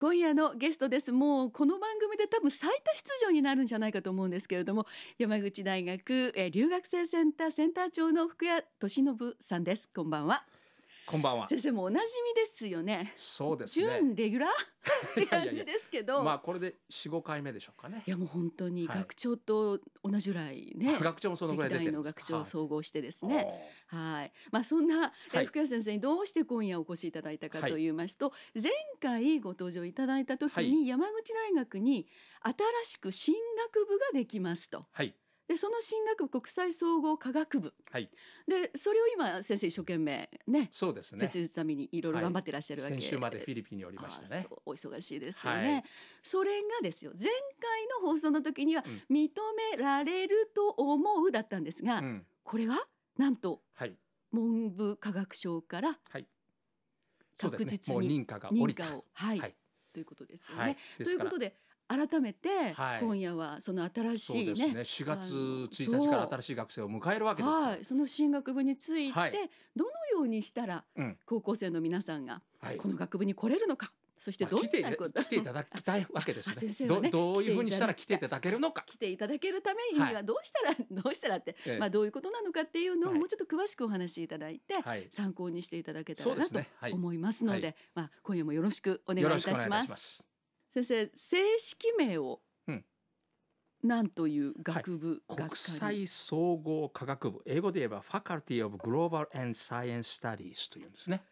今夜のゲストです。もうこの番組で多分最多出場になるんじゃないかと思うんですけれども、山口大学留学生センター長の福谷俊信さんです。こんばんは。 こんばんは。 先生もおなじみですよね。 そうですね。 準レギュラーって感じですけど、 まあこれで4、5回目でしょうかね。 いやもう本当に学長と同じぐらいね、 学長もそのぐらい出てるんですか。 歴代の学長を総合してですね、はい、まあそんな福谷先生にどうして今夜お越しいただいたかと言いますと、前回ご登場いただいた時に山口大学に新しく進学部ができますと。でその進学部国際総合科学部、でそれを今先生一生懸命ね、 そうですね、 設立のためにいろいろ頑張ってらっしゃるわけ、 先週までフィリピンにおりましたね。 お忙しいですよね、それがですよ、前回の放送の時には認められると思うだったんですが、これがなんと文部科学省から確実に認可が下りたということですよね。ということで改めて今夜はその新しいね、 4月1日から新しい学生を迎えるわけですから、 その進学部についてどのようにしたら高校生の皆さんがこの学部に来れるのか、そしてどんなこと来ていただきたいわけですね。 先生はね、 どういうふうにしたら来ていただけるのか、 来ていただけるためにはどうしたらって、どういうことなのかっていうのをもうちょっと詳しくお話しいただいて、参考にしていただけたらなと思いますので、今夜もよろしくお願いいたします。先生、正式名を何という学部、 国際総合科学部、英語で言えば Faculty of Global and Science Studies というんですね。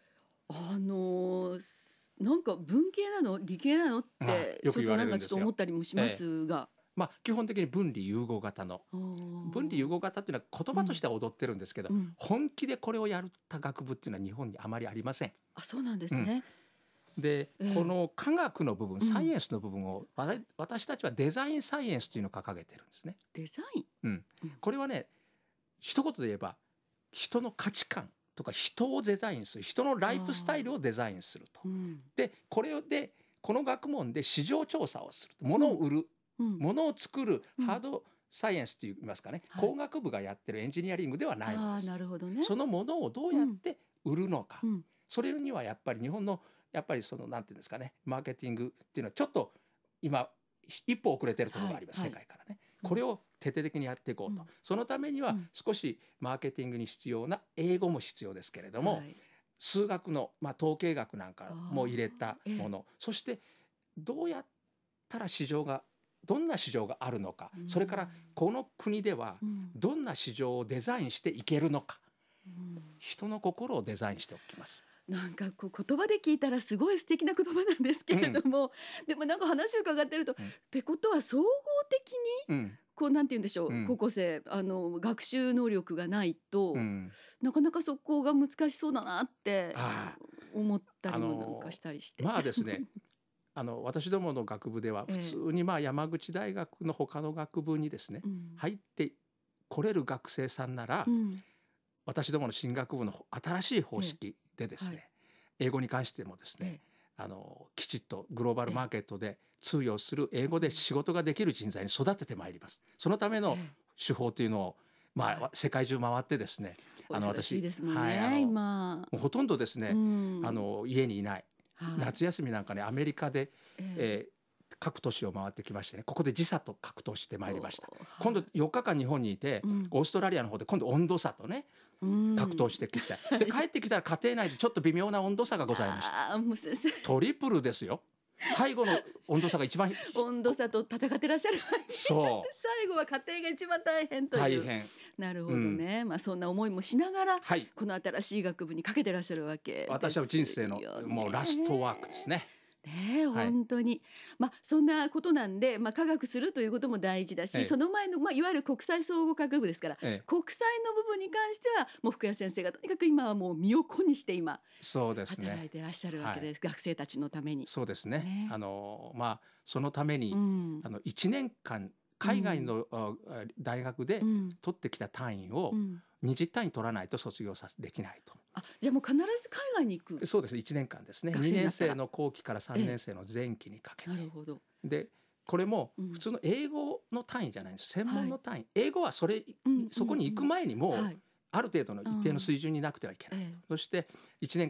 なんか文系なの理系なのってちょっとなんかちょっと思ったりもしますが、 基本的に分離融合型の、分離融合型っていうのは言葉としては踊ってるんですけど、本気でこれをやった学部っていうのは日本にあまりありません。 そうなんですね。 で、この科学の部分、サイエンスの部分を私たちはデザインサイエンスというのを掲げてるんですね。 デザイン、 これはね、一言で言えば人の価値観とか人をデザインする、人のライフスタイルをデザインすると。でこの学問で市場調査をする、物を売る、物を作るハードサイエンスといいますかね、工学部がやってるエンジニアリングではないのです。 なるほどね。 そのものをどうやって売るのか、それにはやっぱり日本のそのなんていうんですかね、マーケティングっていうのはちょっと今一歩遅れてるところがあります、世界からね。これを徹底的にやっていこうと、そのためには少しマーケティングに必要な英語も必要ですけれども、数学の、統計学なんかも入れたもの、そしてどうやったらどんな市場があるのか、それからこの国ではどんな市場をデザインしていけるのか、人の心をデザインしておきます。 なんかこう言葉で聞いたらすごい素敵な言葉なんですけれども、でもなんか話を伺ってると、ってことは総合的にこうなんて言うんでしょう、高校生学習能力がないと、なかなかそこが難しそうだなって思ったりもなんかしたりして、 ですね私どもの学部では普通に山口大学の他の学部にですね、入ってこれる学生さんなら、私どもの進学部の新しい方式でですね、英語に関してもですね、きちっとグローバルマーケットで通用する英語で仕事ができる人材に育ててまいります。そのための手法というのを、世界中回ってですね、 私ですもんね、今ほとんどですね、家にいない、夏休みなんかね、アメリカで、各都市を回ってきましてね、ここで時差と格闘してまいりました。今度4日間日本にいて、オーストラリアの方で今度温度差とね、格闘してきて、で帰ってきたら家庭内でちょっと微妙な温度差がございました。 もう先生トリプルですよ。最後の温度差が一番温度差と戦ってらっしゃるわけです。 そう最後は家庭が一番大変という。 大変。 なるほどね、そんな思いもしながら、この新しい学部にかけてらっしゃるわけですよね。 私は人生のもうラストワークですね。 本当に、そんなことなんで、科学するということも大事だし、その前の、いわゆる国際総合学部ですから、国際の部分に関してはもう福谷先生がとにかく今はもう身を粉にして働いてらっしゃるわけです、学生たちのために。 そうですね。そのために、1年間海外の大学で取ってきた単位を20単位取らないと卒業できないと。 じゃあもう必ず海外に行く。 そうです。1年間ですね。2年生の後期から3年生の前期にかけて。 なるほど。 でこれも普通の英語の単位じゃないんです。専門の単位。英語はそこに行く前にもうある程度の一定の水準になくてはいけないと。そして1年間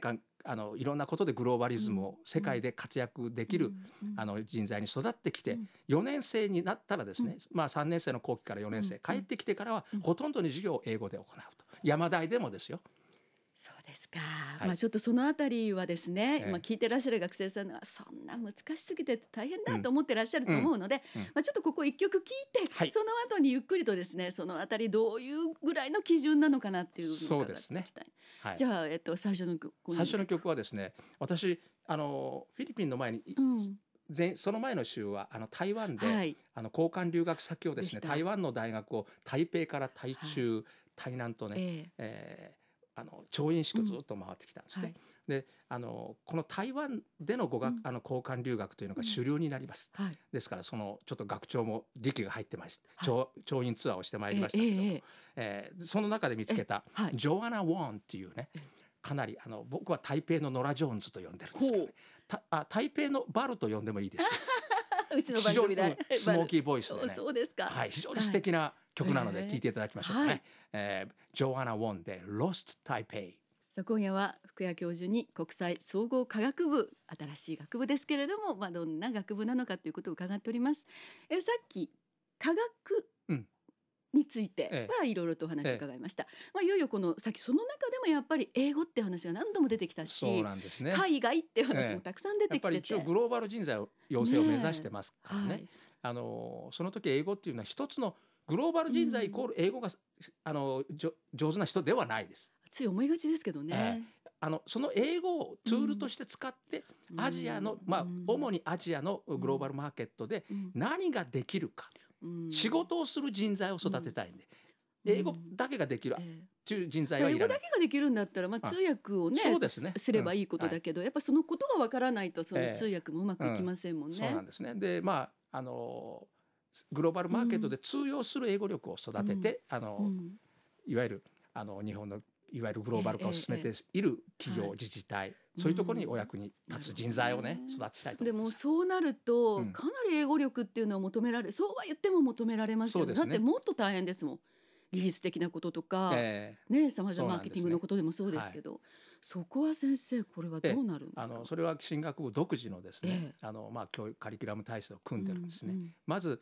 いろんなことでグローバリズムを世界で活躍できる、人材に育ってきて、4年生になったらですね、3年生の後期から4年生、帰ってきてからはほとんどの授業を英語で行うと。山大でもですよ。 そうですか、ちょっとそのあたりはですね、今聞いてらっしゃる学生さんがそんな難しすぎて大変だと思ってらっしゃると思うので、ちょっとここ一曲聞いて、その後にゆっくりとですね、そのあたりどういうぐらいの基準なのかなっていうのを伺っていきたい。じゃあ、最初の曲はですね、私フィリピンの前に、その前の週は台湾で、交換留学先をですね、台湾の大学を台北から台中、台南とね、調印式をずっと回ってきたんですね。でこの台湾での交換留学というのが主流になります。ですからちょっと学長も力が入ってまして、調印ツアーをしてまいりましたけども、その中で見つけたジョアナ・ウォンっていうね、かなり僕は台北のノラ・ジョーンズと呼んでるんですけどね、台北のバルと呼んでもいいですよ。 うちの番組でスモーキーボイスでね、 そうですか、 非常に素敵な曲なので聴いていただきましょうね。ジョアナ・ウォンで Lost Taipei。今夜は福谷教授に国際総合科学部、新しい学部ですけれども、どんな学部なのかということを伺っております。さっき科学についてはいろいろとお話を伺いました。いよいよさっきその中でもやっぱり英語って話が何度も出てきたし、 そうなんですね、 海外って話もたくさん出てきてて、 やっぱり一応グローバル人材養成を目指してますからね。その時英語っていうのは一つのグローバル人材イコール英語が、上手な人ではないです。 つい思いがちですけどね。 その英語をツールとして使って、アジアの、主にアジアのグローバルマーケットで何ができるか、仕事をする人材を育てたいんで、英語だけができるっていう人材はいらない。 英語だけができるんだったら、通訳をね、すればいいことだけど、やっぱそのことがわからないとその通訳もうまくいきませんもんね。 そうなんですね。でグローバルマーケットで通用する英語力を育てて、いわゆる日本のいわゆるグローバル化を進めている企業、自治体、そういうところにお役に立つ人材をね、育ちたいと思います。 でもそうなると、かなり英語力っていうのを求められる、そうは言っても求められますよね。だってもっと大変ですもん。技術的なこととか、さまざまマーケティングのことでもそうですけど、そこは先生これはどうなるんですか。 それは進学部独自のですね、教育カリキュラム体制を組んでるんですね。まず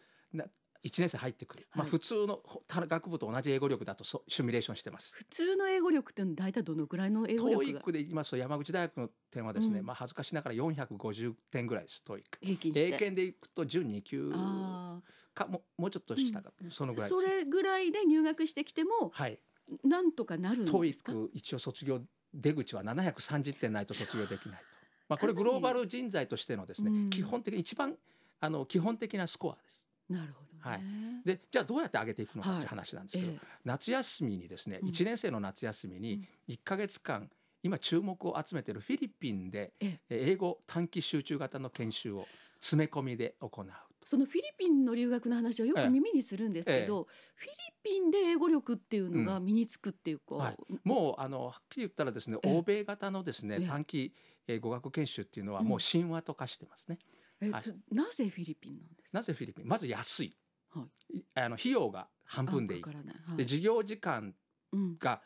1年生入ってくる、普通の他学部と同じ英語力だとシミュレーションしてます。 普通の英語力って大体どのくらいの英語力が。 TOEIC で言いますと山口大学の点はですね、恥ずかしながら450点ぐらいです。TOEIC 平均して英検でいくと準2級かもうちょっと下か、そのぐらいです。 それぐらいで入学してきても、なんとかなるんですか。 TOEIC 一応卒業出口は730点ないと卒業できないと。これグローバル人材としてのですね、基本的に一番基本的なスコアです。 なるほど。 でじゃあどうやって上げていくのかという話なんですけど、夏休みにですね、1年生の夏休みに1ヶ月間、今注目を集めているフィリピンで英語短期集中型の研修を詰め込みで行う。 そのフィリピンの留学の話はよく耳にするんですけど、フィリピンで英語力っていうのが身につくっていうか、 もうはっきり言ったらですね、欧米型のですね短期語学研修っていうのはもう神話と化してますね。 なぜフィリピンなんですか。 なぜフィリピン。まず安い、費用が半分でいい、で授業時間が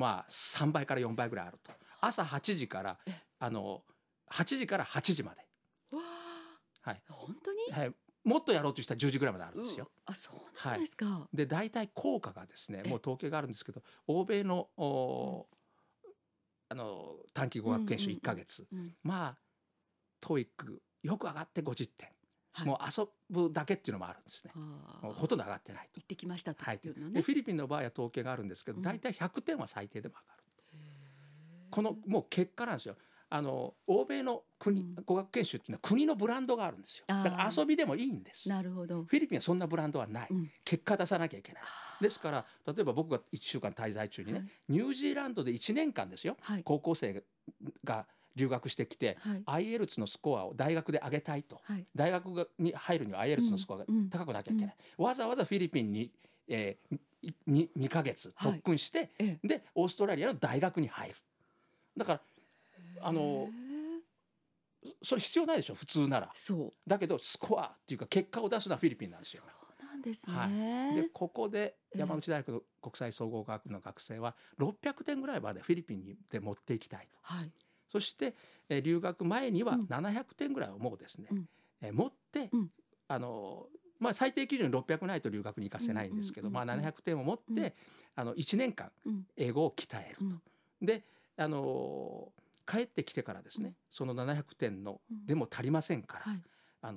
3倍から4倍ぐらいあると。朝8時から8時まで。 本当に、 もっとやろうとしたら10時ぐらいまであるんですよ。 そうなんですか。 で大体効果がですね、もう統計があるんですけど、欧米の短期語学研修1ヶ月、TOEIC よく上がって50点、もう遊ぶだけっていうのもあるんですね。ほとんど上がってないと。 行ってきましたというのね。 でフィリピンの場合は統計があるんですけど、大体100点は最低でも上がる。このもう結果なんですよ。欧米の語学研修っていうのは国のブランドがあるんですよ。だから遊びでもいいんです。 なるほど。 フィリピンはそんなブランドはない。結果出さなきゃいけない。ですから例えば僕が1週間滞在中にね、ニュージーランドで1年間ですよ、高校生が留学してきて、IELTS のスコアを大学で上げたいと、大学に入るには IELTS のスコアが高くなきゃいけない、わざわざフィリピンに、2ヶ月特訓して、でオーストラリアの大学に入る。だからそれ必要ないでしょ普通なら。だけどスコアっていうか結果を出すのはフィリピンなんですよ。 そうなんですね。 でここで山口大学の国際総合学部の学生は600点ぐらいまでフィリピンで持っていきたいと。 そして、留学前にはうん 700点ぐらいをもうですね、 うん持って、 うん最低基準600ないと留学に行かせないんですけど、700点を持って、1年間うん英語を鍛えると。 うんで、帰ってきてからですね、その700点のでも足りませんから、 はい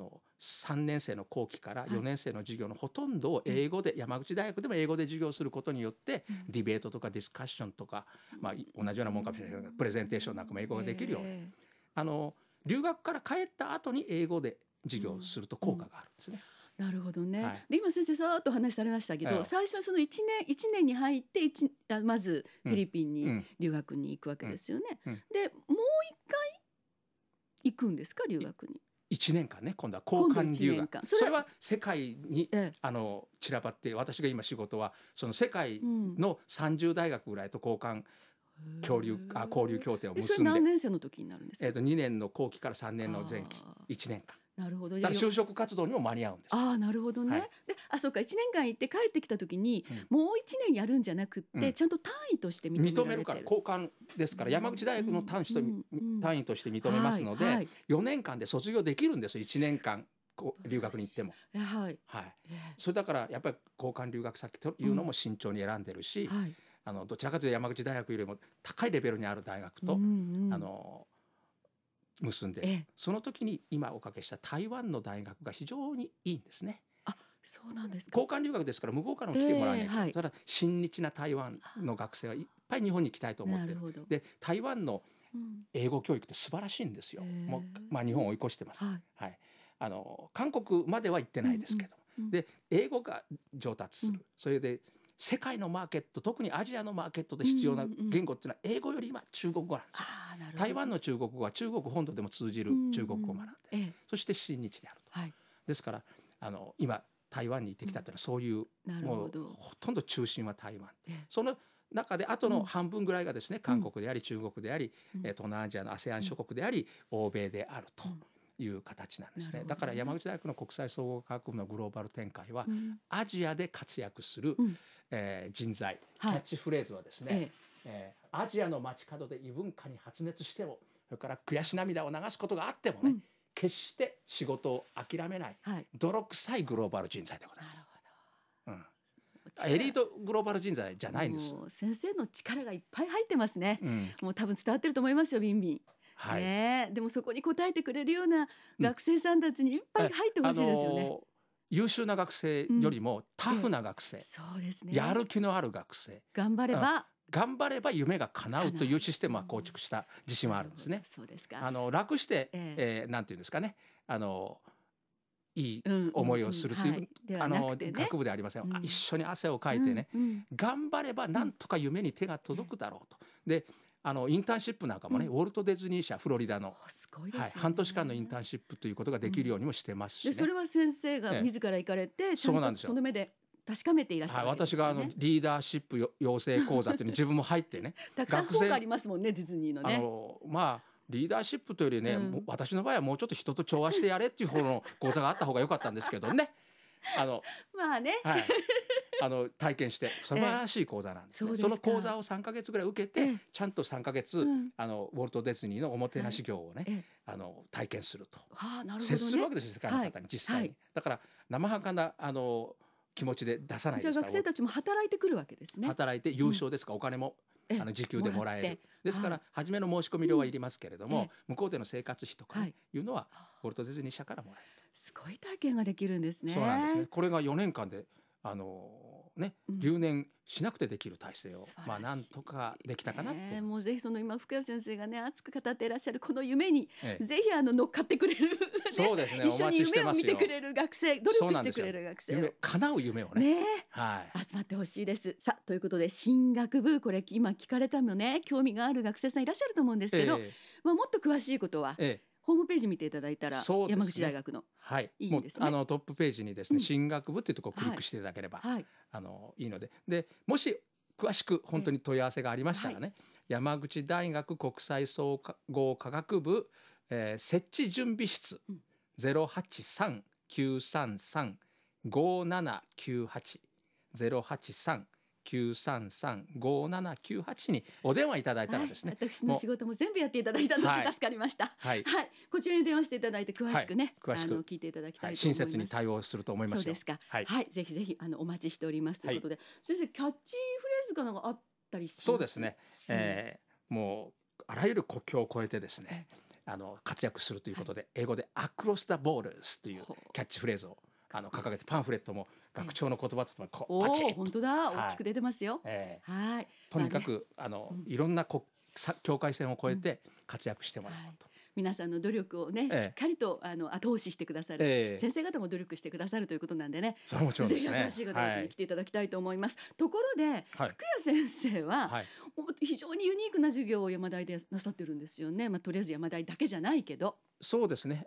3年生の後期からはい 4年生の授業のほとんどを英語で、山口大学でも英語で授業することによって、ディベートとかディスカッションとか、同じようなもんかもしれないけど、プレゼンテーションなんかも英語ができるように、留学から帰った後に英語で授業をすると効果があるんですね。 なるほどね、 はいで今先生さーっと話されましたけど、 ええ最初はその1年に入ってまずフィリピンにうん留学に行くわけですよね、 うんでもう一回行くんですか、留学に。 1年間ね、今度は交換留今度1年学間それは世界にええ散らばって、私が今仕事はその世界うんの30大学ぐらいと交換交流協定をそれ結んで、 何年生の時になるんですか。 2年の後期から3年の前期あ 1年間なるほど。 だから就職活動にも間に合うんです。 なるほどね、 はいでそうか、1年間行って帰ってきた時に、 うもう1年やるんじゃなくって、 うんちゃんと単位として認められてる。 認めるから交換ですから、山口大学の単位として認めますので、 はいはい 4年間で卒業できるんですよ。1年間留学に行っても。 はいはい、 えそれだからやっぱり交換留学先というのも慎重に選んでるし、 はいどちらかというと山口大学よりも高いレベルにある大学と、 うん結んで、 ええその時に今おかけした台湾の大学が非常にいいんですね。 そうなんですか。 交換留学ですから向こうからも来てもらわないと、 はいただ親日な台湾の学生はいっぱい日本に来たいと思ってる。 なるほど。 で台湾のうん英語教育って素晴らしいんですよ。 へえもう、日本を追い越してます。 はいはい、韓国までは行ってないですけど、 うんうんで英語が上達する、 うんそれで世界のマーケット、特にアジアのマーケットで必要な言語っていうのは英語より今中国語なんですよ。 なるほど。 台湾の中国語は中国本土でも通じる中国語を学んで、 ええそして親日であると。 はいですから今台湾に行ってきたというのはそういう、 なるもうほど。 ほとんど中心は台湾、 ええその中であとの半分ぐらいがですね、韓国であり中国であり、 うん東南アジアの ASEAN 諸国であり、欧米であるという形なんですね。 なるほどねだから山口大学の国際総合科学部のグローバル展開は、 うんアジアで活躍する、 うん人材、 はいキャッチフレーズはですね、 えアジアの街角で異文化に発熱しても、それから悔し涙を流すことがあってもね、 うん決して仕事を諦めないはい泥臭いグローバル人材でございなるます。 ほエリートグローバル人材じゃないんです。 もう先生の力がいっぱい入ってますね。 うんもう多分伝わってると思いますよ、ビンビン。 はい、 ねえ、でもそこに応えてくれるような学生さんたちにいっぱい入ってほしいですよね。 優秀な学生よりもタフな学生、 そうですね。 やる気のある学生、 頑張れば頑張れば夢が叶うというシステムは構築した自信はあるんですね。 そうですか。 楽して、 えなんていうんですかね、いいうん思いをするという、 はいではなくてね学部ではありません、 うん一緒に汗をかいてね、頑張ればなんとか夢に手が届くだろうと。でインターンシップなんかもね、ウォルト・ディズニー社フロリダの、 すごいですよね。 半年間のインターンシップということができるようにもしてますしね。 でそれは先生が自ら行かれて、ちゃんとそうなんですよその目で確かめていらっしゃるわけです私よね。 がリーダーシップ養成講座というのに自分も入ってねたくさん本がありますもんね、ディズニーのね。 リーダーシップというよりね、もう私の場合はもうちょっと人と調和してやれっていう方の講座があった方が良かったんですけどねまあね、 はい、体験して素晴らしい講座なんですね。その講座を3ヶ月ぐらい受けて、ちゃんと3ヶ月、ウォルト・ディズニーのおもてなし業をね、体験すると、接するわけですよ、世界の方に実際に。だから生半可な気持ちで出さないですから。 じゃあ学生たちも働いてくるわけですね。 働いて優勝ですから、お金も時給でもらえる。ですから初めの申し込み料はいりますけれども、向こうでの生活費とかいうのはウォルト・ディズニー社からもらえる。 すごい体験ができるんですね。 そうなんですね。これが4年間で留年しなくてできる体制を、なんとかできたかなと。 もうぜひその今福谷先生がね熱く語っていらっしゃるこの夢に、ぜひ乗っかってくれる、 そうですね、 一緒に夢を見てくれる学生、努力してくれる学生を叶う夢をね、 集まってほしいです。さあということで進学部、これ今聞かれたのね、興味がある学生さんいらっしゃると思うんですけど、もっと詳しいことは、ホームページ見ていただいたら、山口大学のいいですね。 トップページにですね、進学部っていうところをクリックしていただければいいので、もし詳しく本当に問い合わせがありましたらね、山口大学国際総合科学部、設置準備室083-933-5798 0933-5798にお電話いただいたらですね、 私の仕事も全部やっていただいたので助かりました。こちらに電話していただいて詳しくね、聞いていただきたいと思います。 親切に対応すると思いますよ。 そうですか。ぜひぜひお待ちしておりますということで、先生キャッチフレーズかなんかあったりします？ そうですね、もうあらゆる国境を越えてですね、活躍するということで、英語でアクロス・ザ・ボーダーズというキャッチフレーズを掲げて、パンフレットも学長の言葉とともにパチッと、 本当だ、大きく出てますよ。 とにかくいろんな境界線を越えて活躍してもらおうと。 皆さんの努力をね、しっかりと後押ししてくださる、先生方も努力してくださるということなんでね、ぜひ新しい方に来ていただきたいと思います。ところで、福谷先生は、非常にユニークな授業を山大でなさってるんですよね。とりあえず山大だけじゃないけど。 そうですね、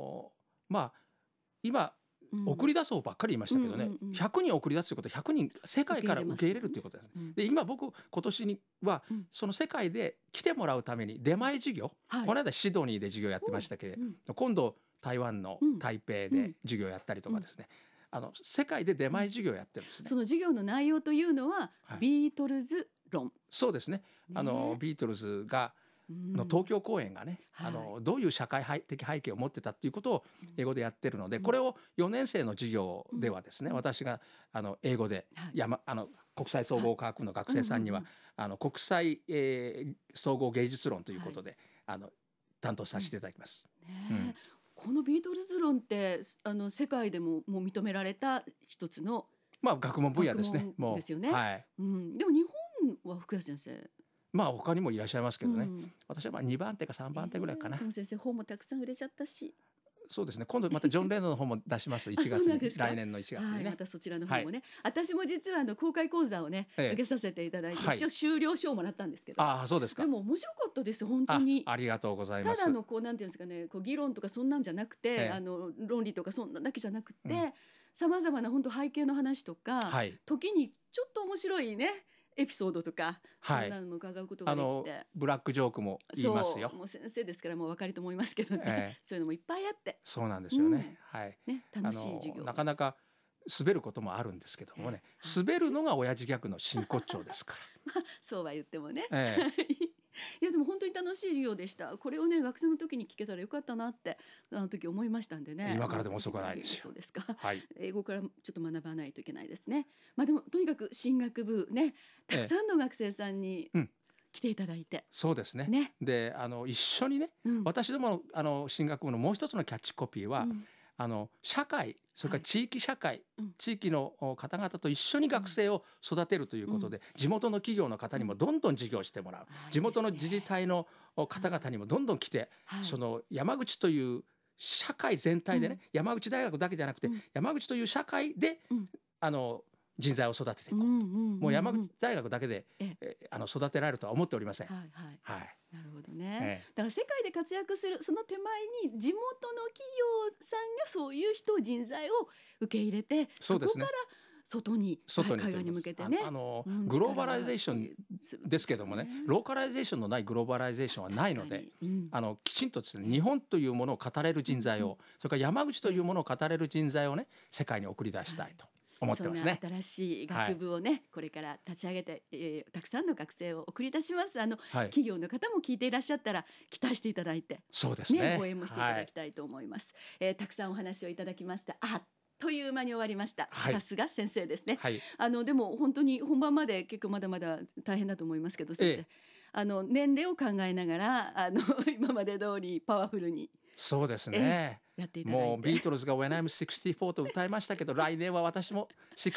今送り出そうばっかり言いましたけどね、100人送り出すということは100人世界から受け入れるということです。で今今年にはその世界で来てもらうために出前授業、この間シドニーで授業やってましたけど、今度台湾の台北で授業やったりとかですね、世界で出前授業やってるんですね。 その授業の内容というのは、ビートルズ論。 そうですね、ビートルズがの東京公演がね、どういう社会的背景を持ってたっていうことを英語でやってるので、これを4年生の授業ではですね、私が英語で国際総合科学部の学生さんには国際、総合芸術論ということで、担当させていただきます。 このビートルズ論って世界でももう認められた一つの学問分野ですね。 ですよね。でも日本は福谷先生、 他にもいらっしゃいますけどね、私は2番手か3番手ぐらいかな。 でも先生本もたくさん売れちゃったし。 そうですね、今度またジョン・レノンの本も出します1月に来年の1月にね、 またそちらの方もね、私も実は公開講座をね、受けさせていただいて、一応修了証をもらったんですけど、 そうですか。 でも面白かったです本当に。 ありがとうございます。 ただのなんていうんですかね、議論とかそんなんじゃなくて、論理とかそんなだけじゃなくて、さまざまな本当背景の話とか、時にちょっと面白いねエピソードとか、そんなのも伺うことができて、 ブラックジョークも言いますよ。 もう先生ですからもうお分かりと思いますけどね、そういうのもいっぱいあって。 そうなんですよね。 楽しい授業。 なかなか滑ることもあるんですけどもね、滑るのが親父ギャグの真骨頂ですから。 そうは言ってもね。いやでも本当に楽しい授業でした。これをね学生の時に聞けたらよかったなって時思いましたんでね。 今からでも遅くないですよ。 そうですか。英語からちょっと学ばないといけないですね。でもとにかく進学部ね、たくさんの学生さんに来ていただいて。 そうですね。で一緒にね、私ども進学部のもう一つのキャッチコピーは、社会、それから地域社会、地域の方々と一緒に学生を育てるということで、地元の企業の方にもどんどん授業してもらう、地元の自治体の方々にもどんどん来て、その山口という社会全体でね、山口大学だけじゃなくて、山口という社会で人材を育てていこうと。もう山口大学だけで育てられるとは思っておりません。 なるほどね。だから世界で活躍するその手前に地元の企業さんがそういう人材を受け入れて、そこから外に海外に向けてね、 グローバライゼーションですけどもね、ローカライゼーションのないグローバライゼーションはないので、きちんとですね、日本というものを語れる人材を、それから山口というものを語れる人材をね、世界に送り出したいと思ってますね。 そんな新しい学部をね、これから立ち上げて、たくさんの学生を送り出します。企業の方も聞いていらっしゃったら期待していただいて、 そうですね、 応援もしていただきたいと思います。たくさんお話をいただきました。あっという間に終わりました。さすが先生ですね。でも本当に本番まで結構まだまだ大変だと思いますけど、先生、年齢を考えながら今まで通りパワフルに。 そうですね。もうビートルズが When I'm 64と歌いましたけど、来年は私も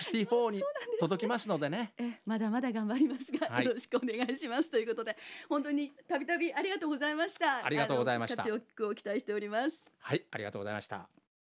64に届きますのでね。 まだまだ頑張りますが、よろしくお願いしますということで、本当にたびたびありがとうございました。 ありがとうございました。 活躍を期待しております。 はい、ありがとうございました。